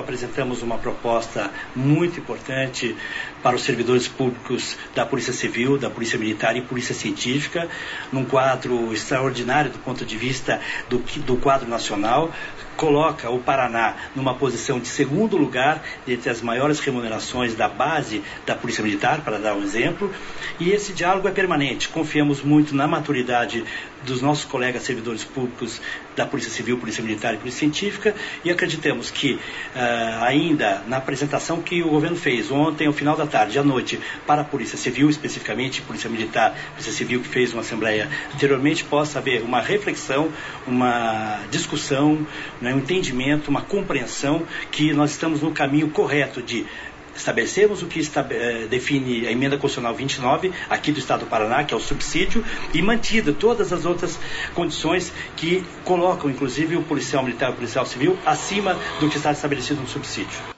apresentamos uma proposta muito importante para os servidores públicos da Polícia Civil, da Polícia Militar e Polícia Científica, num quadro extraordinário do ponto de vista do quadro nacional. Coloca o Paraná numa posição de segundo lugar entre as maiores remunerações da base da Polícia Militar, para dar um exemplo, e esse diálogo é permanente. Confiamos muito na maturidade dos nossos colegas servidores públicos da Polícia Civil, Polícia Militar e Polícia Científica, e acreditamos que ainda na apresentação que o governo fez ontem, ao final da tarde, à noite, para a Polícia Civil, especificamente Polícia Militar, Polícia Civil, que fez uma assembleia anteriormente, possa haver uma reflexão, uma discussão, um entendimento, uma compreensão que nós estamos no caminho correto de estabelecermos o que define a emenda constitucional 29 aqui do Estado do Paraná, que é o subsídio, e mantida todas as outras condições que colocam, inclusive, o policial militar e o policial civil acima do que está estabelecido no subsídio.